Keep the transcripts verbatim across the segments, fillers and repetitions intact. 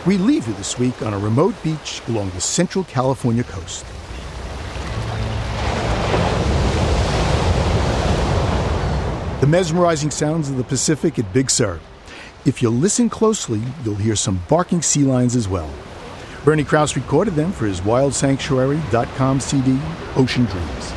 We leave you this week on a remote beach along the Central California coast. The mesmerizing sounds of the Pacific at Big Sur. If you listen closely, you'll hear some barking sea lions as well. Bernie Krause recorded them for his wild sanctuary dot com C D, Ocean Dreams.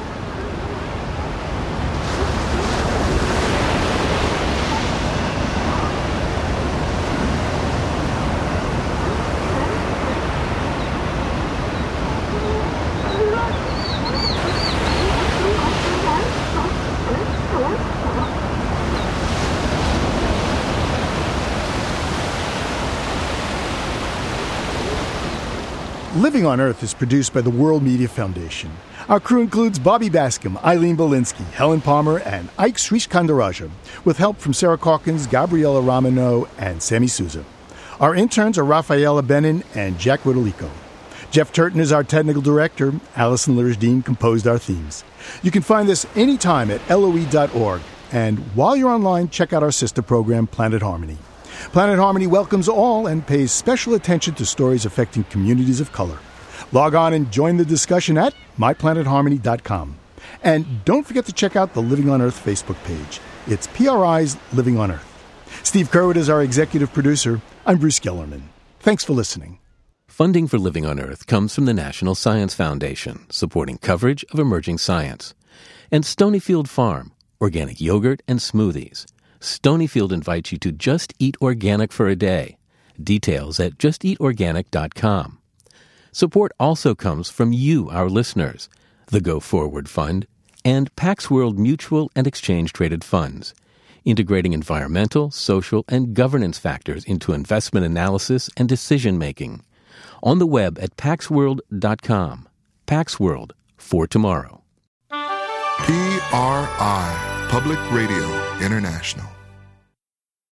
Living on Earth is produced by the World Media Foundation. Our crew includes Bobby Bascom, Eileen Belinsky, Helen Palmer, and Ike Sriskandarajah, with help from Sarah Calkins, Gabriella Romano, and Sammy Souza. Our interns are Rafaela Benin and Jack Rodolico. Jeff Turton is our technical director. Allison Lirsdean composed our themes. You can find this anytime at L O E dot org. And while you're online, check out our sister program, Planet Harmony. Planet Harmony welcomes all and pays special attention to stories affecting communities of color. Log on and join the discussion at my planet harmony dot com. And don't forget to check out the Living on Earth Facebook page. It's P R I's Living on Earth. Steve Curwood is our executive producer. I'm Bruce Gellerman. Thanks for listening. Funding for Living on Earth comes from the National Science Foundation, supporting coverage of emerging science. And Stonyfield Farm, organic yogurt and smoothies. Stonyfield invites you to just eat organic for a day. Details at just eat organic dot com. Support also comes from you, our listeners, the Go Forward Fund, and Pax World Mutual and Exchange Traded Funds, integrating environmental, social, and governance factors into investment analysis and decision-making. On the web at pax world dot com. Pax World, for tomorrow. P R I, Public Radio International.